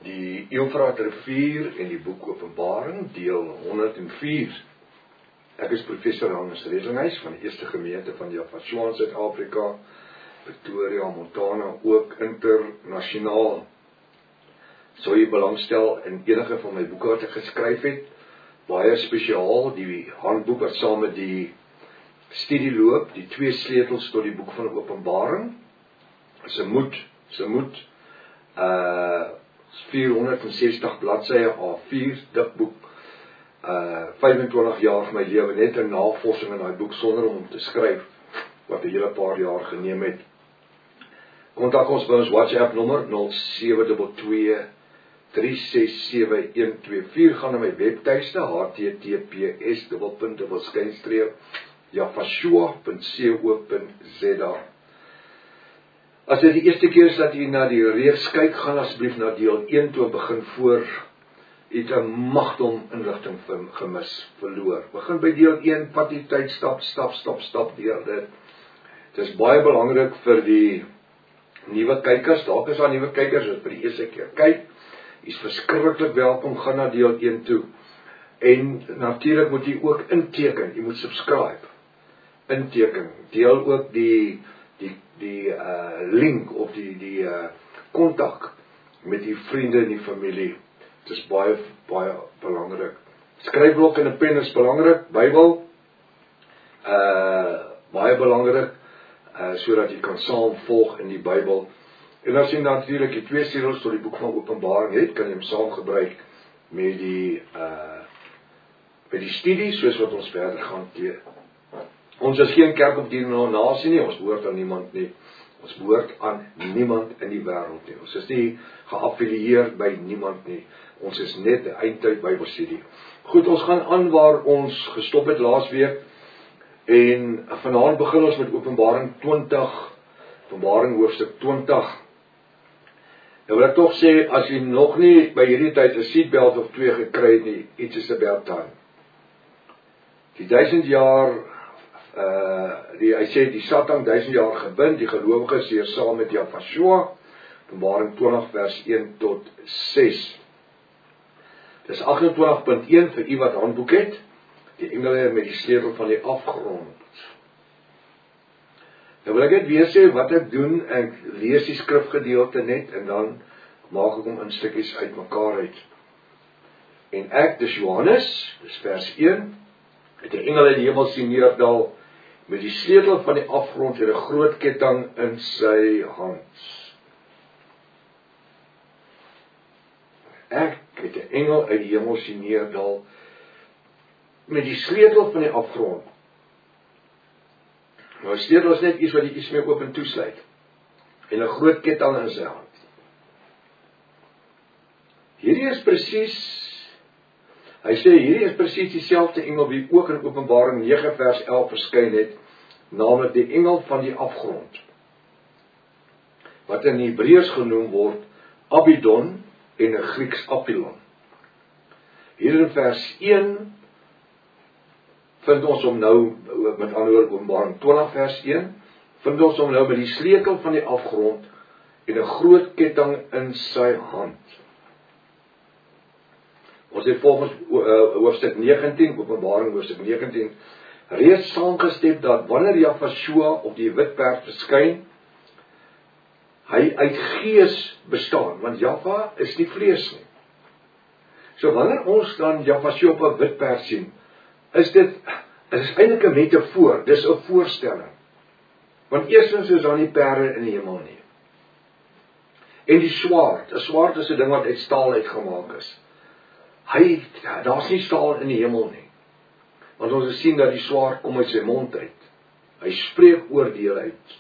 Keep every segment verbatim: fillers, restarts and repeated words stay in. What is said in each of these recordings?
Die Eufraat rivier en die boek Openbaring, deel honderd en vier. Ek is professor Hannes Redlinghuys van die eerste gemeente van Javashua in Suid-Afrika, Pretoria, Montana, ook internasionaal. Sou jy belangstel in enige van my boeke wat ek geskryf het, baie spesiaal, die handboek wat saam met die studie loop, die twee sleutels tot die boek van Openbaring, is 'n moed, is 'n moed, uh, vierhonderd sestig bladsye A vier, dik boek, uh, vyfentwintig jaar van my lewe, net 'n navorsing in daai boek, sonder om te skryf, wat 'n hele paar jaar geneem het. Kontak ons by ons WhatsApp nommer nul sewe twee twee drie ses sewe een twee vier, gaan na my webtuiste h t t p s dubbelpunt dubbel skynstreep javashua punt co punt z a. As dit die eerste keer is dat jy na die reeks kyk, gaan asseblief na deel een toe begin voor jy het 'n magdom inligting gemis, verloor. Begin by deel een, vat die tyd, stap, stap, stap, stap deur dit. Dit is baie belangrik vir die nuwe kykers, dalk is daar nuwe kykers wat vir die eerste keer kyk. Jy is verskriklik welkom, gaan na deel een toe. En natuurlik moet jy ook inteken, jy moet subscribe. Inteken, deel ook die die die uh, link of die die uh, kontak met die vriende en die familie. Dit is baie baie belangrik. Skryfblok en 'n pen is belangrik, Bybel uh, baie belangrik, uh, sodat jy kan saam volg in die Bybel. En as jy natuurlik die twee sleutels tot die boek van Openbaring het, kan jy hom saam gebruik met die uh, met die studie, soos wat ons verder gaan teer. Ons is geen kerk of denominasie nie, ons behoort aan niemand nie. Ons behoort aan niemand in die wêreld nie. Ons is nie geaffilieer by niemand nie. Ons is net 'n eindtyd Bybelstudie. Goed, ons gaan aan waar ons gestop het laas week. En vanaand begin ons met Openbaring twintig, Openbaring hoofstuk twintig. Nou wil ek tog sê, as jy nog nie by hierdie tyd 'n seatbelt of twee gekry het nie, iets is about time. Die duisend jaar Uh, die, hy sê, die Satan duisend jaar gebind, die gelowiges hier saam met Javashua, Openbaring twintig vers een tot ses. Dis agt en twintig punt een vir u wat handboek het, die engele met die sleutel van die afgrond. Nou wil ek net weer sê, wat ek doen, ek lees die skrifgedeelte net, en dan maak ek hom in stukkies uit mekaar uit. En ek, dis Johannes, dis vers een, het die engele in die hemel sien neerdal, met die sleutel van die afgrond en 'n groot ketting in sy hand. Ek het 'n engel uit die hemel sien neerdal, met die sleutel van die afgrond. Nou, die sleutel is net iets wat jy iets mee oop en toesluit, en 'n groot ketting in sy hand. Hierdie is presies Hy sê, hierdie is presies dieselfde engel wie ook in Openbaring nege vers elf verskyn het, naamlik die engel van die afgrond, wat in Hebreëus genoem word Abaddon en in Grieks Apollon. Hier in vers een vind ons hom nou, met ander woorde Openbaring twintig vers een, vind ons hom nou met die sleutel van die afgrond en 'n groot ketting in sy hand. Ons het volgens uh, hoofstuk negentien, Openbaring hoofstuk negentien, reeds saamgestem dat wanneer Javashua op die wit perd verskyn, hy uit gees bestaan, want Java is nie vlees nie. So wanneer ons dan Javashua op 'n wit perd sien, is dit, is eintlik 'n metafoor, dis 'n voorstelling. Want eerstens is daar nie perde in die hemel nie. En die swaard, 'n swaard is 'n ding wat uit staal uitgemaak is. Hy, daar's nie staal in die hemel nie. Want ons het sien dat die swaard kom uit sy mond uit. Hy spreek oordeel uit.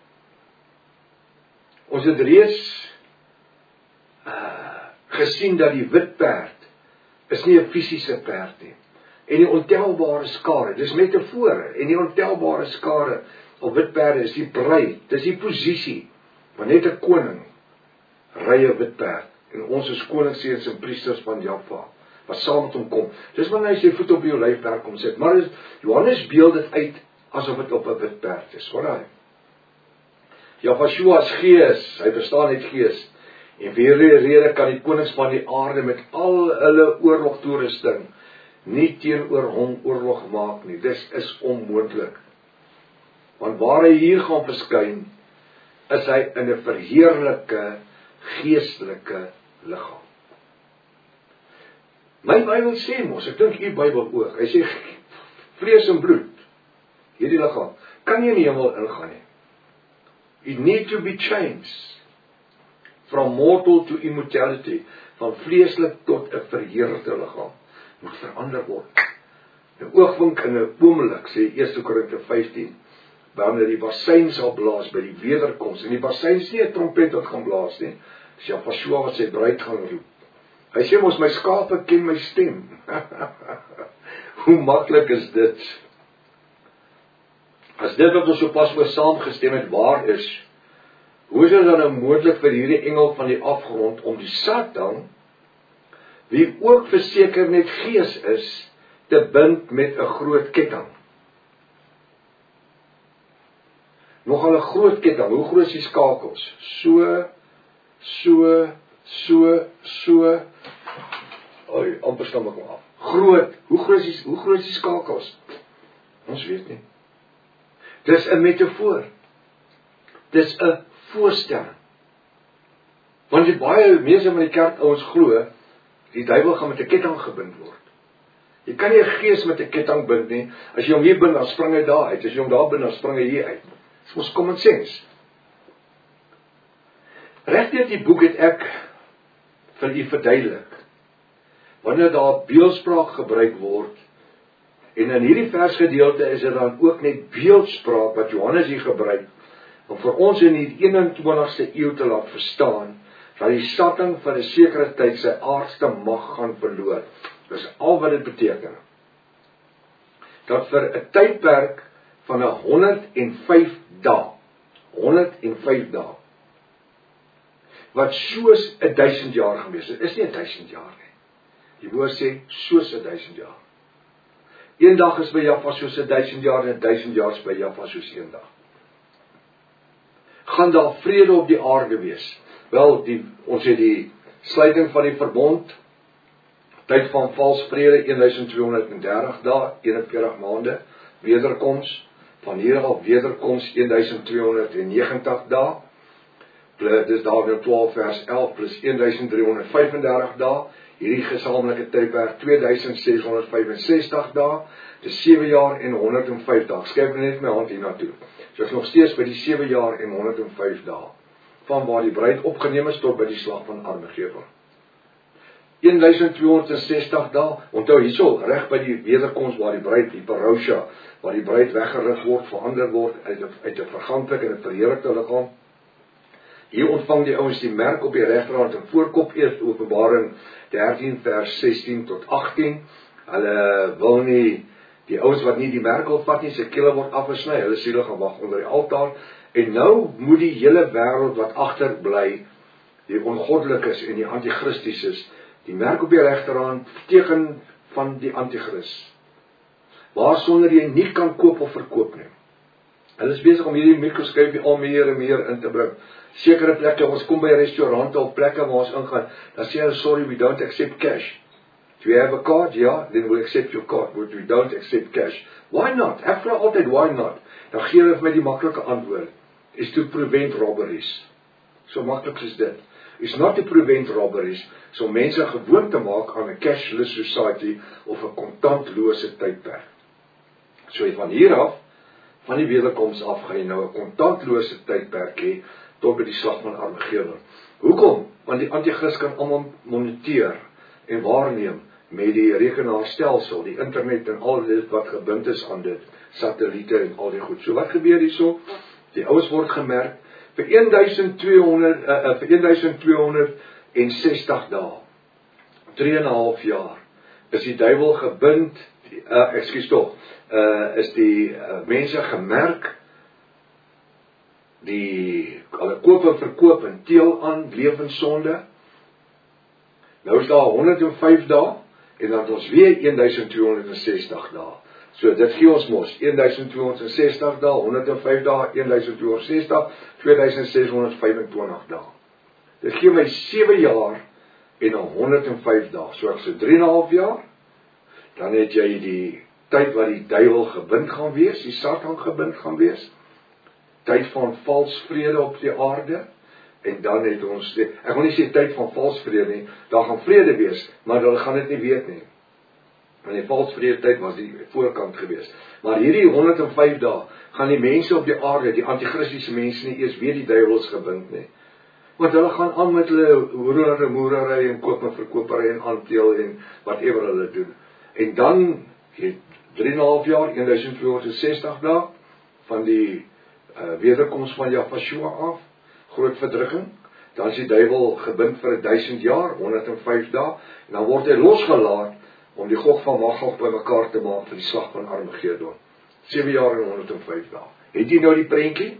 Ons het reeds uh, gesien dat die wit perd is nie 'n fisiese perd nie. En die ontelbare skare, dis metafore, en die ontelbare skare op wit perde is die bruid, dis die posisie, maar net 'n koning ry 'n wit perd. En ons is koningsseuns en priesters van Java, wat saam met hom kom. Dis wanneer hy sy voet op die olyfberg kom sit. Maar Johannes beeld dit uit asof dit op 'n wit perd is. Hoor hy? Javashua is gees, hy bestaan uit gees. En vir hierdie rede kan die konings van die aarde met al hulle oorlogtoerusting nie teenoor hom oorlog maak nie. Dis is onmoontlik. Want waar hy hier gaan verskyn, is hy in 'n verheerlike, geestelike liggaam. My Bybel sê mos, ek dink u Bybel ook, hy sê, vlees en bloed, hierdie liggaam, kan nie in die hemel ingaan nie. It need to be changed, from mortal to immortality, van vleeslik tot 'n verheerlikte liggaam, moet verander word. 'n Oogwink in 'n oomblik, sê Eerste Korinte vyftien, wanneer die bassyn sal blaas by die wederkoms, en die bassyn is nie 'n trompet wat gaan blaas nie, dis Jahweh wat sy bruid gaan roep. Hy sê mos, my skape ken my stem. Hoe maklik is dit? As dit wat ons sopas oor saamgestem het waar is, hoe is dit dan nou moontlik vir hierdie engel van die afgrond om die Satan, wie ook verseker net gees is, te bind met 'n groot ketting? Nogal 'n groot ketting, hoe groot is die skakels? So, so, so, so, oi, amper stam ek af. Groot, hoe groot is die, hoe groot is die skakels? Ons weet nie. Dis 'n metafoor. Dis 'n voorstelling. Want die baie mense van die kerk ouens glo, die duiwel gaan met 'n ketting gebind word. Jy kan nie 'n gees met 'n ketting bind nie. As jy hom hier bind, dan spring hy daar uit. As jy hom daar bind, dan spring hy hier uit. Dis mos common sense. Regdeur die boek het ek vir u verduidelik, wanneer daar beeldspraak gebruik word, en in hierdie versgedeelte is dit dan ook net beeldspraak wat Johannes hier gebruik, om vir ons in die eenentwintigste eeu te laat verstaan, dat die Satan vir 'n sekere tyd sy aardse mag gaan verloor. Dis al wat dit beteken. Dat vir 'n tydperk van 'n honderd en vyf dae, honderd en vyf dae, wat soos 'n duisend jaar gewees het, is nie 'n duisend jaar nie. Die woord sê, soos 'n duisend jaar. Een dag is by Jahwe soos 'n duisend jaar, en 'n duisend jaar is by Jahwe soos een dag. Gaan daar vrede op die aarde wees? Wel, die, ons het die sluiting van die verbond, tyd van vals vrede, twaalf dertig dae, eenenveertig maande, wederkoms, van hier af wederkoms, twaalf negentig dae, dis daar nou twaalf vers elf, plus drie vyfendertig dae, hierdie gesamentlike tydperk, tweeduisend ses honderd vyfensestig dae, dis sewe jaar en honderd en vyf dae, skryf net my hand hier na toe, so ek nog steeds by die sewe jaar en honderd en vyf dae, van waar die bruid opgeneem is tot by die slag van Armageddon. twaalf sestig dae, onthou hierso, reg by die wederkoms waar die bruid, die parousia, waar die bruid weggerig word, verander word, uit 'n uit 'n verganklik en 'n verheerlikte liggaam. Hier ontvang die ouens die merk op die regterhand en voorkop, eers Openbaring dertien vers sestien tot agttien. Hulle wil nie, die ouens wat nie die merk wil vat nie, sy kele word afgesny, hulle siele gaan wag onder die altaar. En nou moet die hele wêreld wat agterbly, die ongoddelikes en die antichristies is, die merk op die regterhand, teken van die antichris, waarsonder jy nie kan koop of verkoop nie. Hulle is besig om hierdie mikroskopie al meer en meer in te bring. Sekere plekke, ons kom by restaurante of plekke waar ons ingaan, dan sê hulle, sorry, we don't accept cash. Do you have a card? Ja, then we'll accept your card, but we don't accept cash. Why not? Ek vra altyd, why not? Dan gee hulle vir my die maklike antwoord, is to prevent robberies. So maklik is dit. It's not to prevent robberies, so mense gewoon te maak aan 'n cashless society of 'n kontantlose tydperk. So van hier af, van die wederkoms af, gaan jy nou 'n kontantlose tydperk hê, tot by die slag van Armageddon. Hoekom? Want die antichris kan almal moniteer en waarneem met die rekenaarstelsel, die internet en al dit wat gebind is aan dit, satelliete en al die goed. So wat gebeur hierso? Die ouens word gemerk vir twaalf uh, vir twaalf sestig dae, drie en 'n half jaar, is die duiwel gebind, uh, ekskuus tog, uh, is die uh, mense gemerk, die hulle koop en verkoop en teel aan lewensonde. Nou is daar honderd en vyf dae en dan ons weer twaalf sestig dae. So dit gee ons mos twaalf sestig dae, honderd en vyf dae, twaalf sestig, twee ses honderd vyfentwintig dae. Dit gee my sewe jaar en honderd en vyf dae. So ek sê drie en 'n half jaar, dan het jy die tyd wat die duiwel gebind gaan wees, die Satan gebind gaan wees, tyd van vals vrede op die aarde, en dan het ons, ek wil nie sê tyd van vals vrede nie, daar gaan vrede wees, maar hulle gaan dit nie weet nie. Want die vals vrede tyd was die voorkant gewees. Maar hierdie honderd en vyf dae, gaan die mense op die aarde, die antichristiese mense nie eers weet die duiwel is gebind nie. Want hulle gaan aan met hulle hoerere, moerere en koop en verkoopere en aanteel en whatever hulle doen. En dan, drie en 'n half jaar, twaalf honderd dae, van die uh, wederkoms van Jahweh af, groot verdrukking, dan is die duiwel gebind vir duisend jaar, honderd en vyf dae, en dan word hy losgelaat, om die Gog van Magog by mekaar te maak vir die slag van Armageddon. sewe jaar en honderd en vyf dae. Het jy nou die prentjie?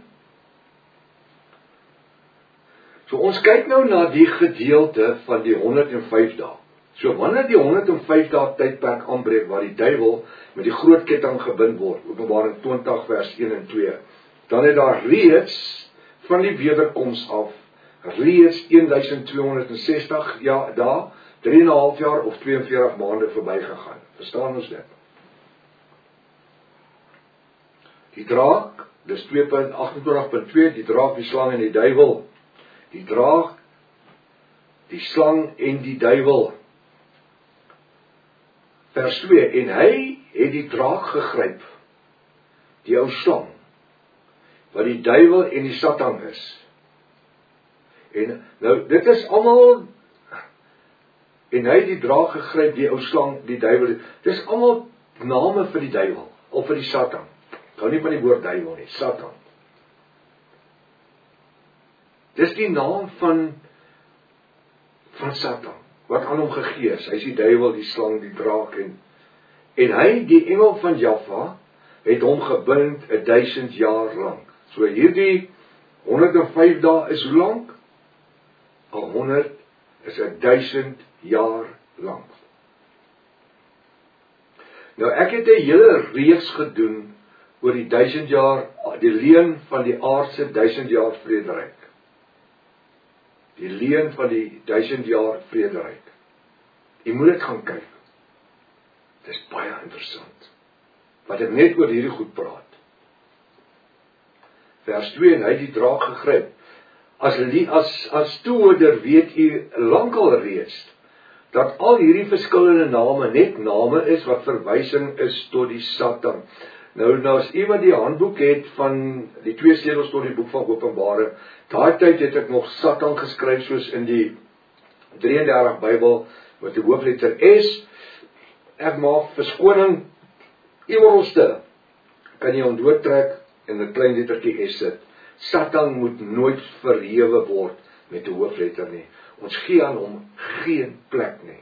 So ons kyk nou na die gedeelte van die honderd en vyf dae. So wanneer die honderd en vyf dae tydperk aanbreek, waar die duiwel met die groot ketting gebind word, Openbaring twintig vers een en twee, dan het daar reeds, van die wederkoms af, reeds twaalf honderd sestig ja, dae, drie en 'n half jaar of tweeënveertig maande verby gegaan. Verstaan ons dit? Die draak, dis twee punt agt twee punt twee, die draak, die slang en die duiwel. Die draak, die slang en die duiwel. Vers twee, en hy het die draak gegryp, die ou slang, wat die duiwel en die Satan is. En nou, dit is almal, en hy het die draak gegryp, die ou slang, die duiwel, dit is almal name vir die duiwel, of vir die Satan. Ek hou nie van die woord duiwel nie, Satan. Dis die naam van, van Satan, wat aan hom gegee is. Hy is die duiwel, die slang, die draak, en, en hy, die engel van Jahweh, het hom gebind een duisend jaar lang. So hierdie honderd en vyf dae is hoe lang? Al honderd is een duisend jaar lang. Nou ek het 'n hele reeks gedoen oor die duisend jaar, die leen van die aardse duisend jaar vrederyk. Die leen van die duisend jaar vrederyk. Jy moet dit gaan kyk. Dit is baie interessant. Wat ek net oor hierdie goed praat. Vers twee, en hy het die draak gegryp. As, as, as toehoorder weet u lankal reeds, dat al hierdie verskillende name net name is wat verwysing is tot die Satan. Nou, nou as iemand die handboek het van die twee sleutels tot die boek van Openbaring, daai tyd het ek nog Satan geskryf soos in die drie en dertig Bybel met die hoofletter S. Ek maak verskoning iewers kan jy hom doodtrek en 'n klein lettertjie S sit. Satan moet nooit verhewe word met 'n hoofletter nie. Ons gee aan hom geen plek nie.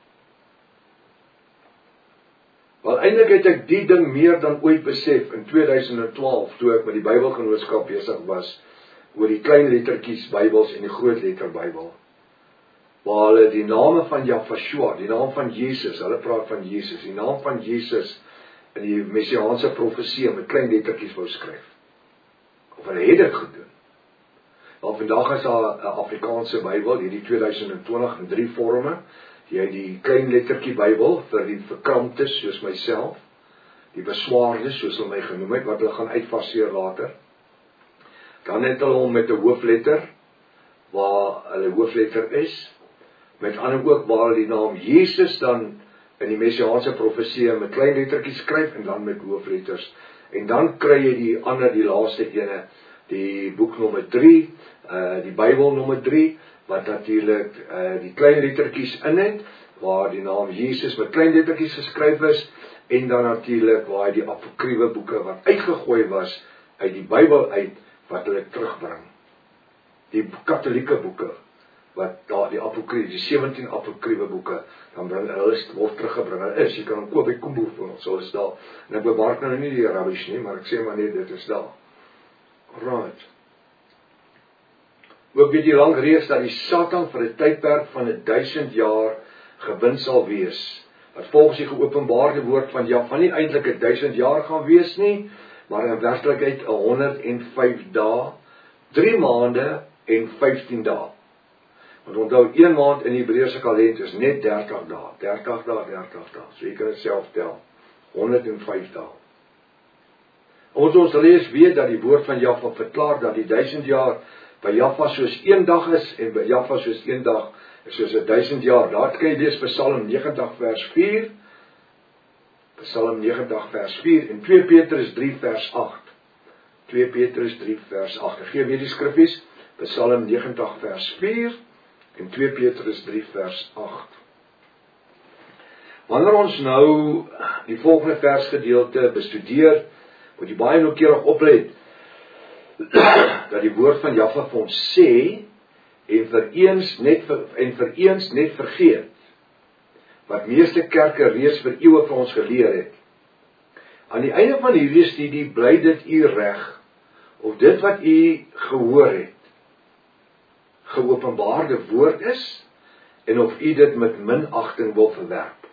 Wel eintlik het ek die ding meer dan ooit besef in tweeduisend twaalf toe ek met die Bybelgenootskap besig was oor die klein lettertjies Bybels en die groot letter Bybel. Waar hulle die name van Jahweh, die naam van Jesus, hulle praat van Jesus, die naam van Jesus in die messiaanse profesie met klein lettertjies wou skryf. Of hulle het dit gedoen. Want vandag is daar 'n Afrikaanse Bybel, hierdie tweeduisend twintig in drie vorme. Jy het die klein lettertjie Bybel vir die verkramptes soos myself, die beswaardes soos hulle my genoem het, wat hulle gaan uitfaseer later. Dan het hulle hom met 'n hoofletter, waar hulle hoofletter is, met ander ook waar hulle die naam Jesus dan in die messiaanse profesie met klein lettertjies skryf en dan met hoofletters. En dan kry jy die ander, die laaste ene, die boek nommer drie, uh, die Bybel nommer drie, wat natuurlik uh, die klein lettertjies in het, waar die naam Jesus met klein lettertjies geskryf is, en dan natuurlik waar die apokryfe boeke wat uitgegooi was uit die Bybel uit, wat hulle terugbring. Die katholieke boeke, wat daar die apokryfe, die sewentien apokryfe boeke, dan bring hulle word teruggebring. Hulle is, jy kan hom koop by Kombo vir ons, so is daar. En ek bemark nou nie die rubbish nie, maar ek sê maar net, dit is daar. Right. Ook weet die lang reeks dat die Satan vir 'n tydperk van 'n duisend jaar gebind sal wees. Wat volgens die geopenbaarde woord van Jahweh nie eintlik 'n duisend jaar gaan wees nie, maar in werklikheid honderd en vyf dae, drie maande en vyftien dae. Want onthou, een maand in die Hebreëse kalender is net dertig dae, dertig dae, dertig dae, so jy kan dit self tel, honderd en vyf dae. Ons ons lees weet dat die woord van Jahwe verklaar dat die duisend jaar by Jahwe soos een dag is, en by Jahwe soos een dag is soos een duisend jaar. Daar kan jy lees Psalm negentig vers vier, Psalm negentig vers vier, en twee Petrus drie vers agt, twee Petrus drie vers agt, ek gee weer die skriffies, Psalm negentig vers vier, en twee Petrus drie vers agt. Wanneer ons nou die volgende versgedeelte bestudeer, moet jy baie noukeurig oplet, dat die woord van Jahwe vir ons sê, en vir eens net, en vir eens net vergeet, wat meeste kerke reeds vir eeue vir ons geleer het. Aan die einde van hierdie studie bly dit u reg, of dit wat u gehoor het, geopenbaarde woord is, en of u dit met minagting wil verwerp.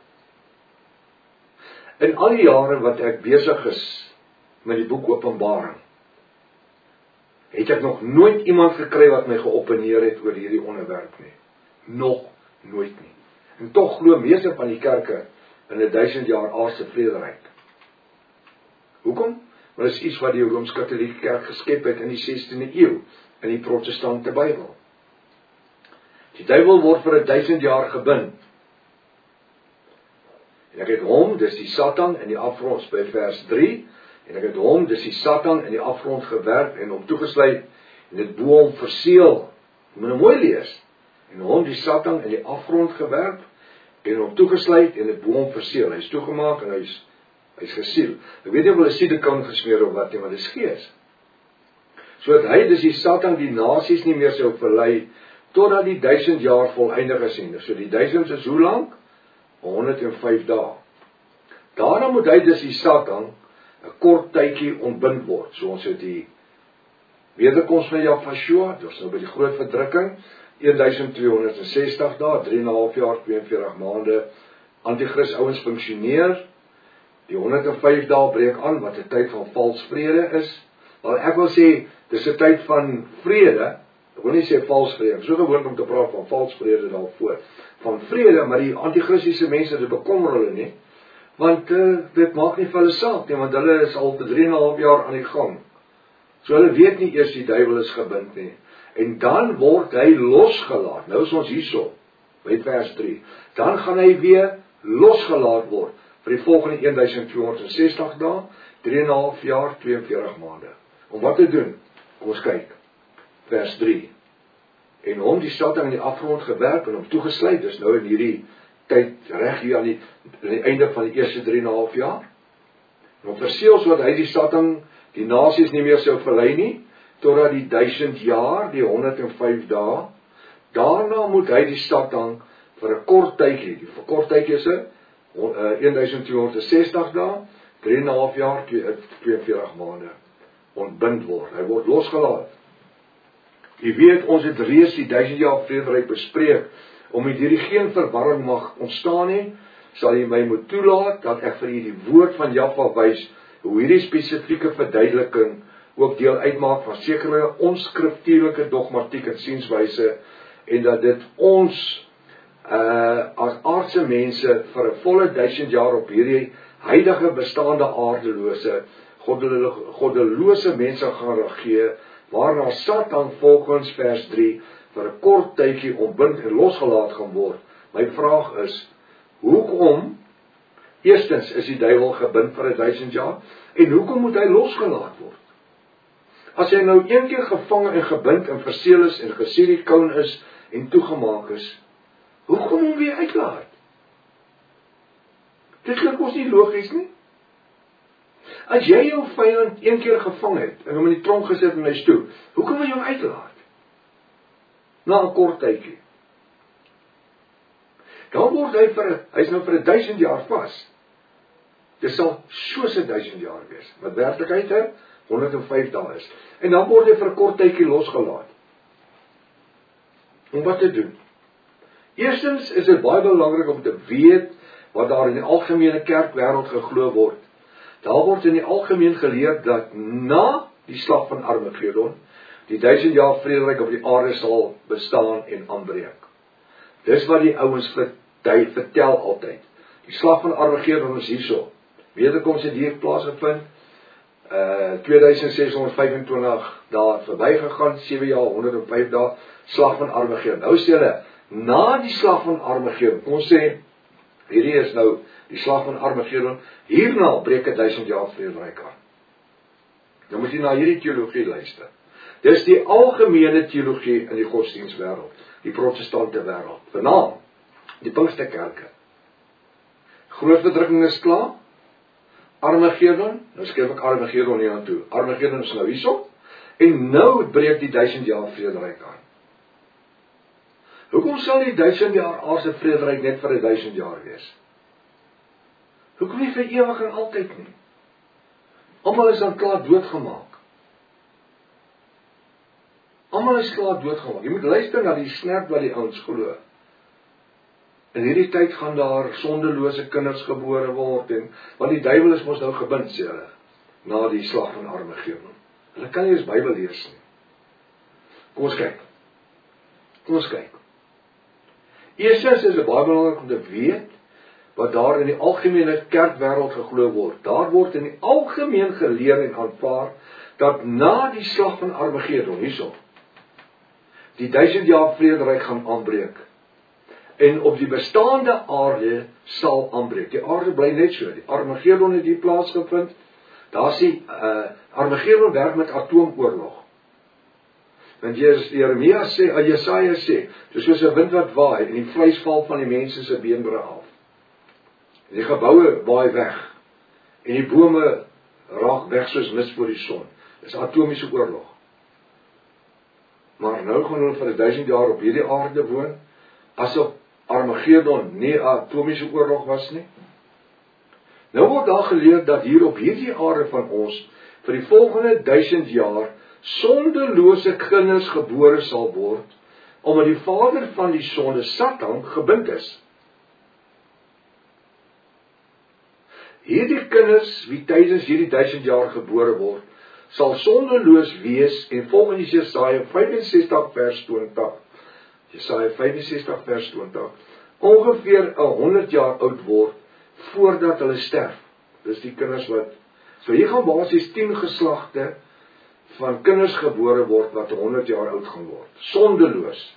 In al die jare wat ek besig is met die boek Openbaring, het ek nog nooit iemand gekry wat my geopeneer het oor hierdie onderwerp nie. Nog nooit nie. En tog glo meeste van die kerke in 'n duisend jaar aardse vrederyk. Hoekom? Want dit is iets wat die Rooms-Katolieke Kerk geskep het in die sestiende eeu, in die protestante Bybel. Die duiwel word vir 'n duisend jaar gebind. En ek het hom, dis die Satan in die afgrond by vers drie, en ek het hom, dis die Satan in die afgrond gewerp en hom toegesluit en dit bo hom verseël. Jy moet nou mooi lees. En hom, die Satan in die afgrond gewerp en hom toegesluit en dit bo hom verseël. Hy is toegemaak en hy is hy is gesiel. Ek weet nie of hulle sidekaan gesmeer of wat nie, maar dit is gees. So dat hy, dis die Satan, die nasies nie meer sou verlei totdat die duisend jaar voleindig is en. So die duisend is hoe lang? honderd en vyf dae. Daarna moet hy, dis die Satan, 'n kort tydjie ontbind word. So ons het die wederkoms van Jahwe, dit is nou by die groot verdrukking, twaalf tweehonderdsestig dae, drie en 'n half jaar, tweeënveertig maande, Antichrist ouens funksioneer, die honderd en vyf dae breek aan, wat 'n tyd van vals vrede is. Wel, ek wil sê, dis 'n tyd van vrede, ek wil nie sê vals vrede, ek is so gewoond om te praat van vals vrede daarvoor, van vrede, maar die antichristiese mense, dit bekommer hulle nie, want uh, dit maak nie vir hulle saak nie, want hulle is al te drie en 'n half jaar aan die gang. So hulle weet nie eers die duiwel is gebind nie. En dan word hy losgelaat. Nou is ons hierso, by vers drie. Dan gaan hy weer losgelaat word, vir die volgende twaalf tweehonderdsestig dae, drie en 'n half jaar, tweeënveertig maande. Om wat te doen? Kom ons kyk. Vers drie. En hom, die Satan in die afgrond gewerp en hom toegesluit, dus nou in hierdie tyd, reg hier aan die, aan die einde van die eerste drie en 'n half jaar, en hom verseël sodat hy die Satan, die nasies nie meer sou verlei nie, totdat die duisend jaar, die honderd en vyf dae, daarna moet hy die Satan vir 'n kort tydjie, die vir kort tydjie is dit, twaalf tweehonderdsestig dae, drie en 'n half jaar, tweeënveertig maande, ontbind word, hy word losgelaat. Jy weet, ons het reeds die duisend jaar vrederyk bespreek, om dit hierdie geen verwarring mag ontstaan nie, sal jy my moet toelaat, dat ek vir jy die woord van Jahwe wys, hoe hierdie spesifieke verduideliking ook deel uitmaak van sekere onskriftuurlike dogmatiek en sienswyse, en dat dit ons uh, as aardse mense vir 'n volle duisend jaar op hierdie huidige bestaande aardelose, goddelose mense gaan regeer, waarna Satan volgens vers drie vir 'n kort tydjie ontbind en losgelaat gaan word. My vraag is, hoekom, eerstens is die duiwel gebind vir 'n duisend jaar, en hoekom moet hy losgelaat word? As hy nou een keer gevange en gebind en verseël is en gesilicoon is en toegemaak is, hoekom hom weer uitlaat? Dit klink ons nie logies nie. As jy jou vyand een keer gevang het, en hom in die tronk gesit en hy is toe, hoekom wil jy hom uitlaat? Na 'n kort tydjie. Dan word hy vir, hy is nou vir 'n duisend jaar vas. Dit sal soos 'n duisend jaar wees, wat werklikheid hy, honderd en vyf dae is. En dan word hy vir 'n kort tydjie losgelaat. Om wat te doen? Eerstens is dit baie belangrik om te weet, wat daar in die algemene kerkwêreld geglo word. Daar word in die algemeen geleer dat na die slag van Armageddon, die duisend jaar vrederyk op die aarde sal bestaan en aanbreek. Dis wat die ouens vertel altyd. Die slag van Armageddon is hierso. Wederkoms het hier plaasgevind, uh, twee duisend ses honderd vyf en twintig dae verbygegaan, sewe jaar, honderd en vyf dae, slag van Armageddon. Nou sê hulle, na die slag van Armageddon, kom ons sê, hierdie is nou die slag van Armageddon, hierna breek 'n duisend jaar vrederyk aan. Nou moet jy na hierdie teologie luister. Dis die algemene teologie in die godsdienstwêreld, die protestante wêreld, veral die Pinksterkerke. Groot verdrukking is klaar, Armageddon, nou skryf ek Armageddon hier aan toe, Armageddon is nou hierso, en nou breek die duisend jaar vrederyk aan. Hoekom sal die duisend jaar aardse vrederyk net vir die duisend jaar wees? Hoekom nie vir ewig en altyd nie? Almal is dan klaar doodgemaak. Almal is klaar doodgemaak. Jy moet luister na die snerp wat die ouens glo. In hierdie tyd gaan daar sondelose kinders gebore word, en, want die duiwel is mos nou gebind, sê hulle, na die slag van Armageddon. Hulle kan nie eens Bybel lees nie. Kom ons kyk. Kom ons kyk. Eerstens is dit baie belangrik om te weet, wat daar in die algemene kerkwêreld geglo word. Daar word in die algemeen geleer en aanvaar, dat na die slag van Armageddon, hierso, die duisend jaar vrederyk gaan aanbreek, en op die bestaande aarde sal aanbreek. Die aarde bly net so, die Armageddon het hier plaasgevind, daar sê, uh, Armageddon werk met atoomoorlog. Want Jeremia sê, uh, Jesaja sê, dis soos 'n wind wat waai, en die vleis val van die mense se beenbere af. En die geboue waai weg, en die bome raak weg soos mis voor die son. Dis atomiese oorlog. Maar nou gaan hulle vir 'n duisend jaar op hierdie aarde woon, asof Armageddon nie 'n atomiese oorlog was nie. Nou word daar geleer dat hier op hierdie aarde van ons, vir die volgende duisend jaar, sondelose kinders gebore sal word, omdat die vader van die sonde, Satan, gebind is. Hierdie kinders, wie tydens hierdie duisend jaar gebore word, sal sondeloos wees, en volgens Jesaja vyf en sestig vers twintig, Jesaja vyf en sestig vers twintig, ongeveer honderd jaar oud word, voordat hulle sterf. Dis die kinders wat, so hier gaan basies tien geslagte van kinders gebore word, wat honderd jaar oud gaan word, sondeloos.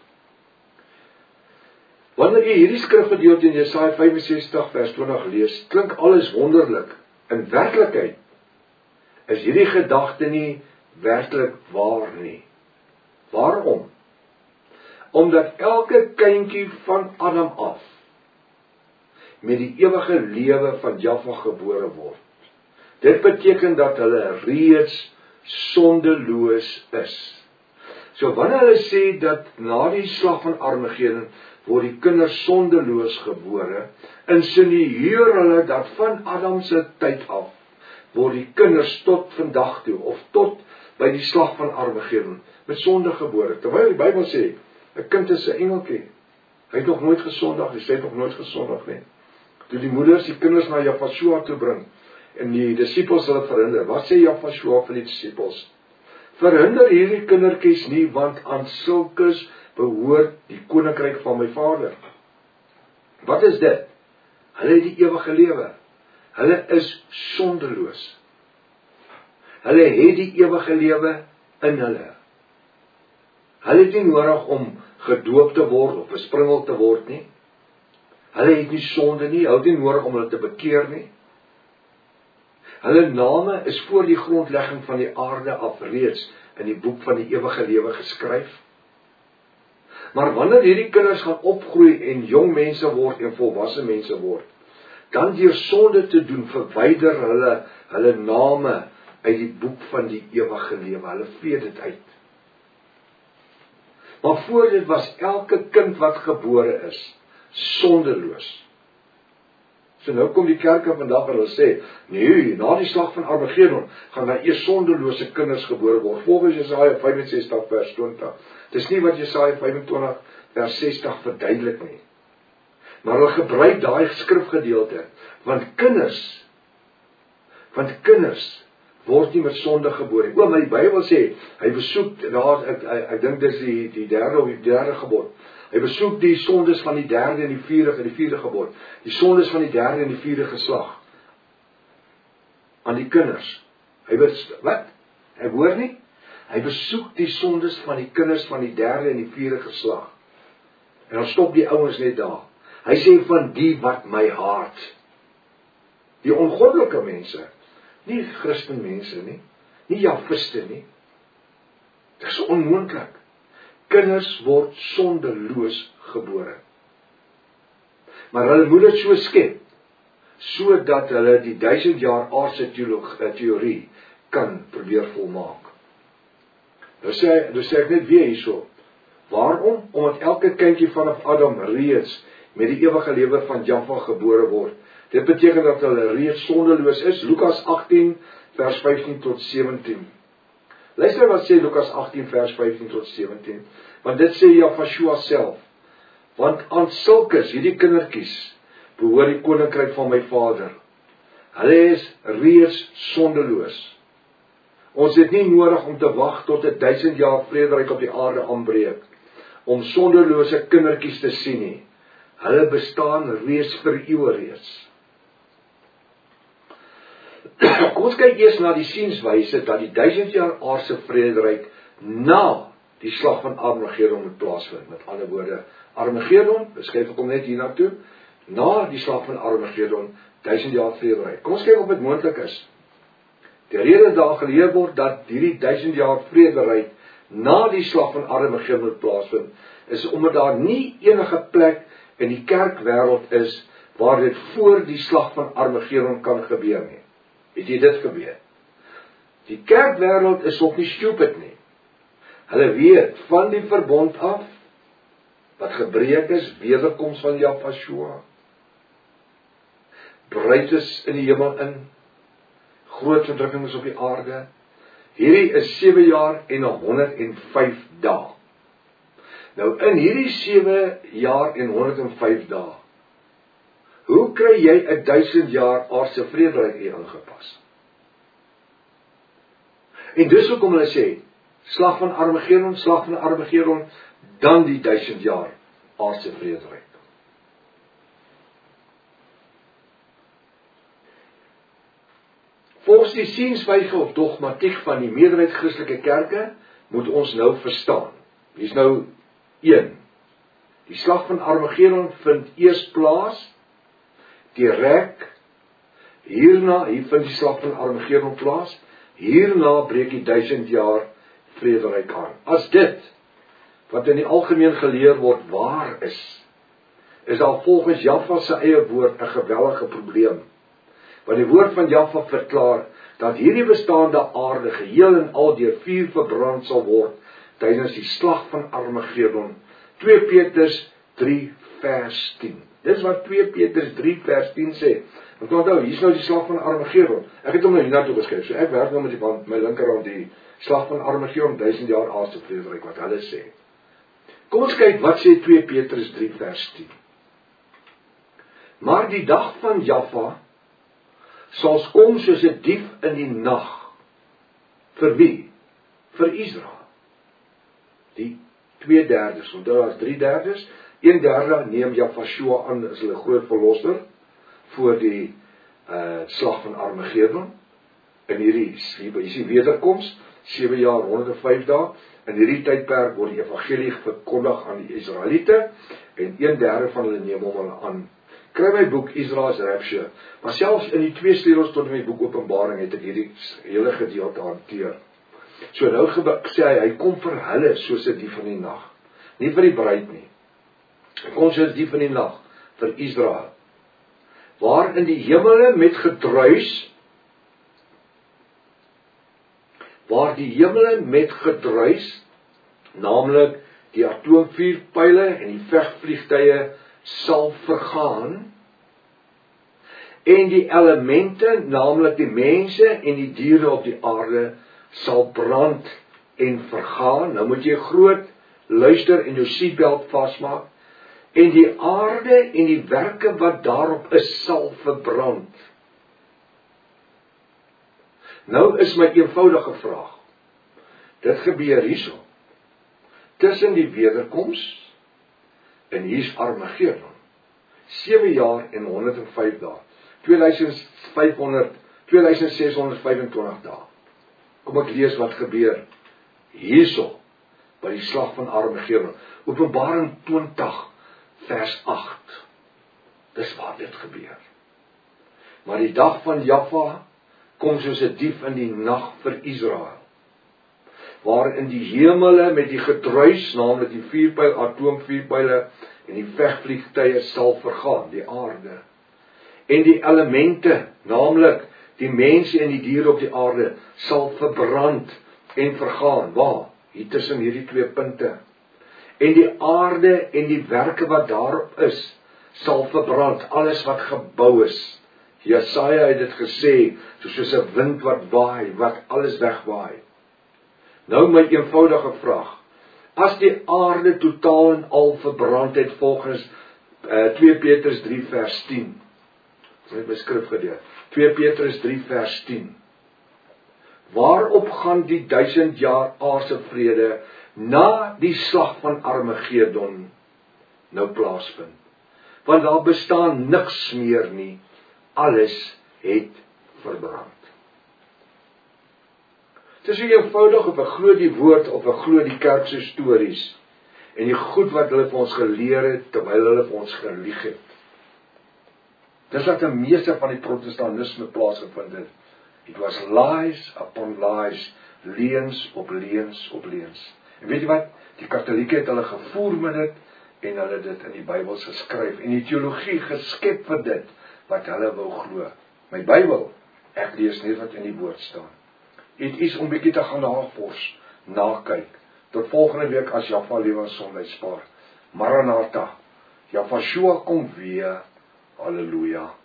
Wanneer jy hierdie skrifgedeelte in Jesaja vyf en sestig vers twintig lees, klink alles wonderlik. In werklikheid is hierdie gedagte nie werklik waar nie. Waarom? Omdat elke kindjie van Adam af met die ewige lewe van Jahwe gebore word. Dit beteken dat hulle reeds sondeloos is. So wanneer hulle sê dat na die slag van Armageddon word die kinders sondeloos gebore, insinueer hulle dat van Adam se tyd af word die kinders tot vandag toe, of tot by die slag van Armageddon, met sonde gebore. Terwyl die Bybel sê, 'n kind is 'n engeltjie. Hy het nog nooit gesondig, hy sê nog nooit gesondig nie. Toe die moeders die kinders na Jafashua toe bring, en die disippels hulle verhinder, wat sê Jafashua vir die disippels? Verhinder hierdie kindertjies nie, want aan sulkes behoort die koninkryk van my Vader. Wat is dit? Hulle het die ewige lewe. Hulle is sondeloos. Hulle het die ewige lewe in hulle. Hulle het nie nodig om gedoop te word of bespringel te word nie. Hulle het nie sonde nie, hulle het nie nodig om hulle te bekeer nie. Hulle name is voor die grondlegging van die aarde af reeds in die boek van die ewige lewe geskryf. Maar wanneer hierdie kinders gaan opgroei en jong mense word en volwasse mense word, dan deur sonde te doen verwyder hulle hulle name uit die boek van die ewige lewe. Hulle vee dit uit. Maar voor dit was elke kind wat gebore is sondeloos. So nou kom die kerke vandag en hulle sê, nee, na die slag van Armageddon gaan daar eers sondelose kinders gebore word, volgens Jesaja vyf en sestig vers twintig. Dis nie wat Jesaja vyf en twintig vers sestig verduidelik nie. Maar hulle gebruik daai skrifgedeelte, want kinders, want kinders word nie met sonde gebore nie. O, my Bybel sê, hy besoek, daar, ek, ek, ek dink dis die, die derde of die derde gebod. Hy besoek die sondes van die derde en die vierde, en die vierde gebod. Die sondes van die derde en die vierde geslag. Aan die kinders. Hy bes, wat? Hy hoor nie? Hy besoek die sondes van die kinders van die derde en die vierde geslag. En dan stop die ouens net daar. Hy sê van die wat my haat. Die ongoddelike mense. Nie Christen mense nie. Nie Jafiste nie. Dit is onmoontlik. Kinders word sondeloos gebore. Maar hulle moet dit so skep, sodat hulle die duisend jaar aardse teorie kan probeer volmaak. Nou sê, nou sê ek net weer hierso. Waarom? Omdat elke kindjie vanaf Adam reeds met die ewige lewe van Jahwe gebore word. Dit beteken dat hulle reeds sondeloos is. Lukas agtien vers vyftien tot sewentien. Luister wat sê Lukas agtien vers vyftien tot sewentien. Want dit sê Jahwe self. Want aan sulkes, hierdie kindertjies, behoort die koninkryk van my Vader. Hulle is reeds sondeloos. Ons het nie nodig om te wag tot 'n duisend jaar vrederyk op die aarde aanbreek, om sondelose kindertjies te sien nie. Hulle bestaan reeds vir eeue reeds. Kom ons kyk eers na die sienswyse dat die duisend jaar aardse vrederyk na die slag van Armageddon moet plaasvind. Met ander woorde, Armageddon, beskryf ek hom net hiernatoe, na die slag van Armageddon, duisend jaar vrederyk. Kom ons kyk of dit moontlik is. Die rede daar geleer word dat hierdie duisend jaar vrederyk na die slag van Armageddon moet plaasvind, is omdat daar nie enige plek in die kerkwêreld is waar dit voor die slag van Armageddon kan gebeur nie. Het jy dit gebeur? Die kerkwêreld is ook nie stupid nie. Hulle weet van die verbond af, wat gebreek is, wederkoms van Jahwe, bruid is in die hemel in, groot verdrukking is op die aarde. Hierdie is sewe jaar en honderd en vyf dae. Nou in hierdie sewe jaar en honderd en vyf dae, hoe kry jy 'n duisend jaar aardse vrederyk hier ingepas? En dis hoekom hulle sê, slag van Armageddon, slag van Armageddon, dan die duisend jaar aardse vrederyk. Volgens die sienswyse of dogmatiek van die meerderheid Christelike kerke, moet ons nou verstaan. Hier is nou een. Die slag van Armageddon vind eers plaas, direk, hierna, hier vind die slag van Armageddon plaas, hierna breek die duisend jaar vrederyk aan. As dit, wat in die algemeen geleer word, waar is, is daar volgens Jahwe se eie woord 'n geweldige probleem. Want die woord van Jahwe verklaar, dat hierdie bestaande aarde geheel en al deur vuur verbrand sal word, tydens die slag van Armageddon. twee Petrus drie vers tien. Dis wat twee Petrus drie vers tien sê. Want onthou, hier is nou die slag van Armageddon. Ek het hom nou hiernatoe geskryf, so ek werk nou met die band, my linkerhand die slag van Armageddon, duisend jaar aardse vrederyk, wat hulle sê. Kom ons kyk, wat sê twee Petrus drie vers tien. Maar die dag van Jahwe sal kom soos 'n dief in die nag. Vir wie? Vir Israel. Die twee derdes, want daar is drie derdes. Een derde neem Jahwe aan as hulle groot verlosser voor die uh, slag van Armageddon. In hierdie, hier is die wederkoms, sewe jaar, honderd en vyf dae. In hierdie tydperk word die evangelie verkondig aan die Israeliete, en een derde van hulle neem hom hulle aan. Kry my boek Israel's Rapture, maar selfs in die twee sleutels tot in my boek Openbaring het ek hierdie hele gedeelte hanteer. So nou sê hy, hy kom vir hulle soos 'n dief van die nag. Nie vir die bruid nie. Hy kom soos 'n dief van die nag vir Israel. Waar in die hemele met gedruis, waar die hemele met gedruis, naamlik die atoomvuurpyle en die vegvliegtuie sal vergaan, en die elemente, naamlik die mense en die diere op die aarde, sal brand en vergaan. Nou moet jy groot luister en jou seatbelt vasmaak, en die aarde en die werke wat daarop is, sal verbrand. Nou is my eenvoudige vraag. Dit gebeur hierso. Tussen die wederkoms en hier's Armageddon. sewe jaar en honderd en vyf dae. twee duisend vyfhonderd, twee duisend ses honderd vyf en twintig dae. Kom ek lees wat gebeur hierso by die slag van Armageddon. Openbaring twintig vers agt. Dis waar dit gebeur. Maar die dag van Jahwe kom soos 'n dief in die nag vir Israel, waarin die hemele met die gedruis, naamlik die vierpyl atoomvierpyle en die vegvliegtuie sal vergaan, die aarde, en die elemente, naamlik die mense en die diere op die aarde, sal verbrand en vergaan. Waar? Hier tussen hierdie twee punte. En die aarde en die werke wat daarop is, sal verbrand, alles wat gebou is. Jesaja het dit gesê, soos 'n wind wat waai, wat alles wegwaai. Nou my eenvoudige vraag, as die aarde totaal en al verbrand het volgens uh, twee Petrus drie vers tien, dit is my skrifgedeelte, twee Petrus drie vers tien, waarop gaan die duisend jaar aardse vrede na die slag van Armageddon nou plaasvind? Want daar bestaan niks meer nie, alles het verbrand. Het is so eenvoudig, of ek glo die woord, of ek glo die kerk se stories, en die goed wat hulle vir ons geleer het, terwyl hulle vir ons gelieg het. Dis wat die meeste van die protestantisme plaasgevind het. It was lies upon lies, leuns op leuns op leuns. En weet jy wat? Die Katolieke het hulle gevoer met dit, en hulle het dit in die Bybels geskryf, en die teologie geskep vir dit, wat hulle wou glo. My Bybel, ek lees net wat in die woord staan. Het is om bietjie te gaan navors, nakyk. Tot volgende week as Jahwe lewe en sonde spaar. Maranatha. Jahwe kom weer. Halleluja.